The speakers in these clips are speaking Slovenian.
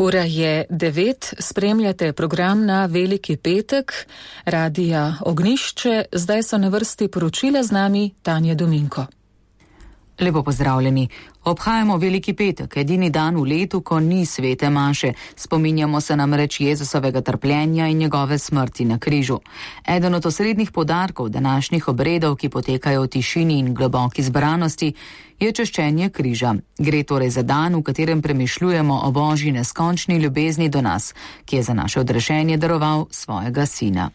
Ura je 9, spremljate program na Veliki petek, Radija Ognjišče, zdaj so na vrsti poročila, z nami Tanja Dominko. Lepo pozdravljeni. Obhajamo Veliki petek, edini dan v letu, ko ni svete maše. Spominjamo se namreč Jezusovega trpljenja in njegove smrti na križu. Eden od osrednjih poudarkov današnjih obredov, ki potekajo v tišini in globoki zbranosti, je češčenje križa. Gre torej za dan, v katerem premišljujemo o Božji neskončni ljubezni do nas, ki je za naše odrešenje daroval svojega sina.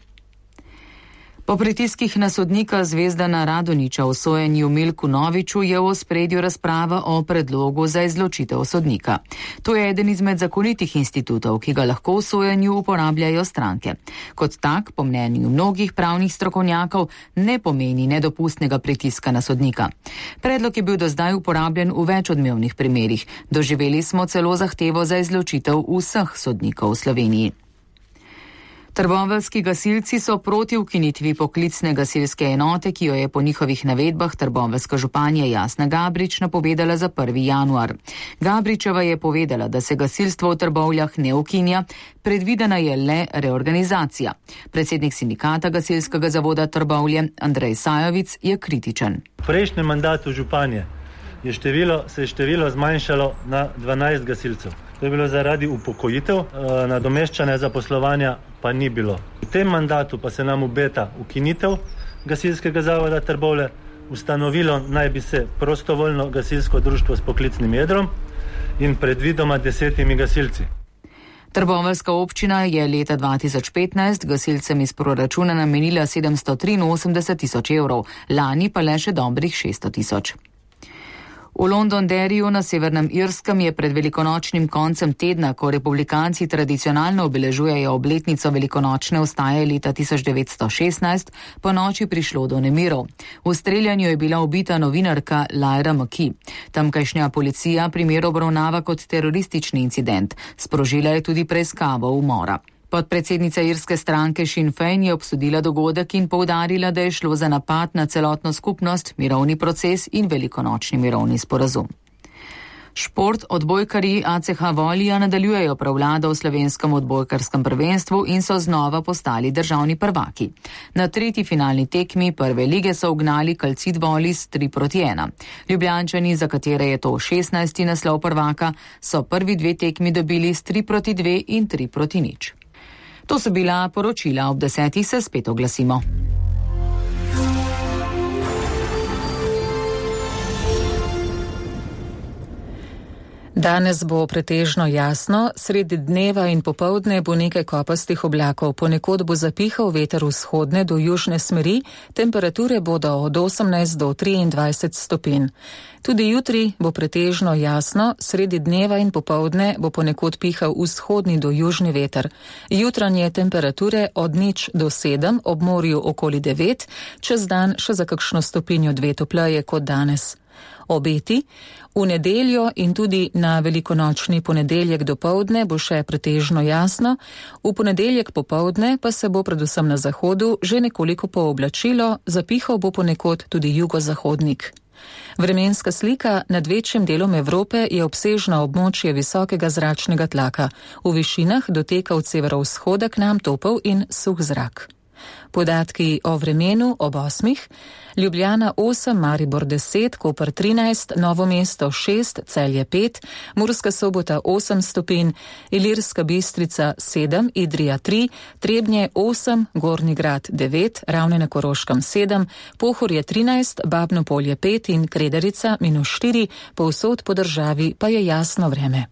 Po pritiskih na sodnika Zvezdana Radonjića v sojenju Milku Noviču je v ospredju razprava o predlogu za izločitev sodnika. To je eden izmed zakonitih institutov, ki ga lahko v sojenju uporabljajo stranke. Kot tak, po mnenju mnogih pravnih strokovnjakov, ne pomeni nedopustnega pritiska na sodnika. Predlog je bil do zdaj uporabljen v več odmevnih primerih. Doživeli smo celo zahtevo za izločitev vseh sodnikov v Sloveniji. Trboveljski gasilci so proti ukinitvi poklicne gasilske enote, ki jo je po njihovih navedbah trboveljska županja Jasna Gabrič napovedala za 1. januar. Gabričeva je povedala, da se gasilstvo v Trbovljah ne ukinja, predvidena je le reorganizacija. Predsednik sindikata gasilskega zavoda Trbovlje Andrej Sajovic je kritičen. V prejšnjem mandatu županje se je število zmanjšalo na 12 gasilcev. To je bilo zaradi upokojitev, nadomeščanja zaposlovanja pa ni bilo. V tem mandatu pa se nam obeta ukinitev gasilskega zavoda Trbovlje, ustanovilo naj bi se prostovoljno gasilsko društvo s poklicnim jedrom in predvidoma 10 gasilci. Trboveljska občina je leta 2015 gasilcem iz proračuna namenila 783 tisoč evrov, lani pa le še dobrih 600 tisoč. V Londonderryju na Severnem Irskem je pred velikonočnim koncem tedna, ko republikanci tradicionalno obeležujejo obletnico velikonočne vstaje leta 1916, po noči prišlo do nemirov. V streljanju je bila ubita novinarka Lyra McKee. Tamkajšnja policija primer obravnava kot teroristični incident. Sprožila je tudi preiskavo umora. Podpredsednica irske stranke Sinn Féin je obsodila dogodek in poudarila, da je šlo za napad na celotno skupnost, mirovni proces in velikonočni mirovni sporazum. Šport, odbojkarji ACH Volija nadaljujejo prevlado v slovenskem odbojkarskem prvenstvu in so znova postali državni prvaki. Na tretji finalni tekmi prve lige so ugnali Calcit Volis 3-1. Ljubljančani, za katere je to 16. naslov prvaka, so prvi dve tekmi dobili s 3-2 in 3-0. To so bila poročila, ob 10. se spet oglasimo. Danes bo pretežno jasno, sredi dneva in popoldne bo nekaj kopastih oblakov, ponekod bo zapihal veter vzhodne do južne smeri, temperature bodo od 18 do 23 stopinj. Tudi jutri bo pretežno jasno, sredi dneva in popoldne bo ponekod pihal vzhodni do južni veter. Jutranje temperature od 0 do 7, ob morju okoli 9, čez dan še za kakšno stopinjo 2 topleje kot danes. Obeti. V nedeljo in tudi na velikonočni ponedeljek dopoldne bo še pretežno jasno, v ponedeljek popoldne pa se bo predvsem na zahodu že nekoliko pooblačilo, zapihal bo ponekod tudi jugozahodnik. Vremenska slika nad večjim delom Evrope je obsežno območje visokega zračnega tlaka. V višinah doteka od severovzhoda k nam topel in suh zrak. Podatki o vremenu ob 8. Ljubljana 8, Maribor 10, Koper 13, Novo mesto 6, Celje 5, Murska Sobota 8 stopinj, Ilirska Bistrica 7, Idrija 3, Trebnje 8, Gornji Grad 9, Ravne na Koroškem 7, Pohorje 13, Babno Polje 5 in Kredarica -4, povsod po državi pa je jasno vreme.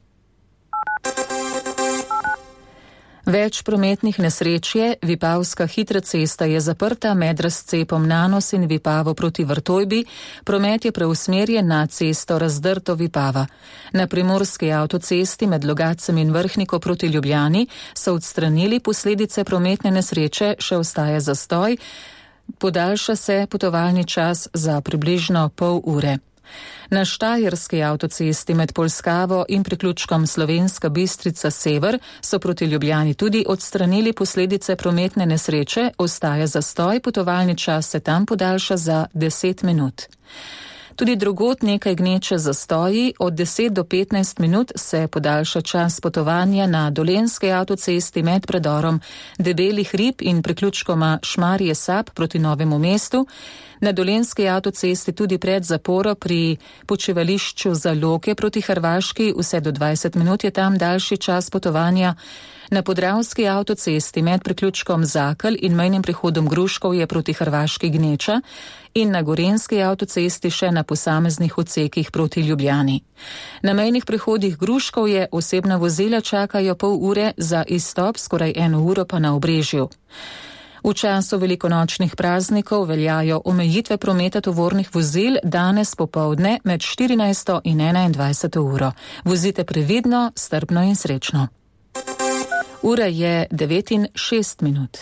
Več prometnih nesreč je, Vipavska hitra cesta je zaprta med razcepom Nanos in Vipavo proti Vrtojbi, promet je preusmerjen na cesto Razdrto-Vipava. Na primorski avtocesti med Logacem in Vrhniko proti Ljubljani so odstranili posledice prometne nesreče, še ostaja zastoj, podaljša se potovalni čas za približno pol ure. Na štajerski avtocesti med Polskavo in priključkom Slovenska Bistrica Sever so proti Ljubljani tudi odstranili posledice prometne nesreče, ostaja zastoj, potovalni čas se tam podaljša za 10 minut. Tudi drugod nekaj gneče zastoji, od 10 do 15 minut se podaljša čas potovanja na Dolenjski avtocesti med predorom Debelih Rib in priključkoma Šmarje Sap proti Novemu mestu, na Dolenjski avtocesti tudi pred zaporo pri počivališču Zaloke proti Hrvaški, vse do 20 minut je tam daljši čas potovanja, na Podravski avtocesti med priključkom Zakelj in mejnim prehodom Gruškovje proti Hrvaški gneča in na Gorenjski avtocesti še na posameznih odsekih proti Ljubljani. Na mejnih prehodih Gruškovje osebna vozila čakajo pol ure, za izstop skoraj 1 uro pa na Obrežju. V času velikonočnih praznikov veljajo omejitve prometa tovornih vozil danes popoldne med 14. in 21. uro. Vozite previdno, strpno in srečno. Ura je 9:06.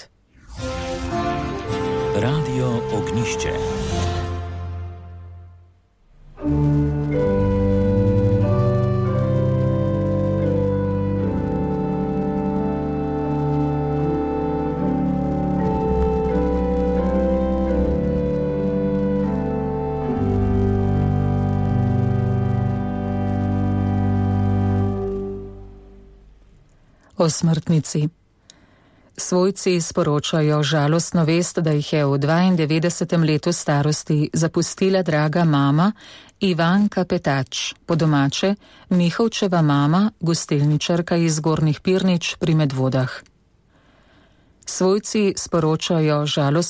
Radio Ognišče. O smrtnici. Svojci sporočajo žalostno vest, da jih je v 92. letu starosti zapustila draga mama Ivanka Petač, po domače Mihovčeva mama, gostilničarka iz Gornjih Pirnič pri Medvodah. Svojci sporočajo žalostno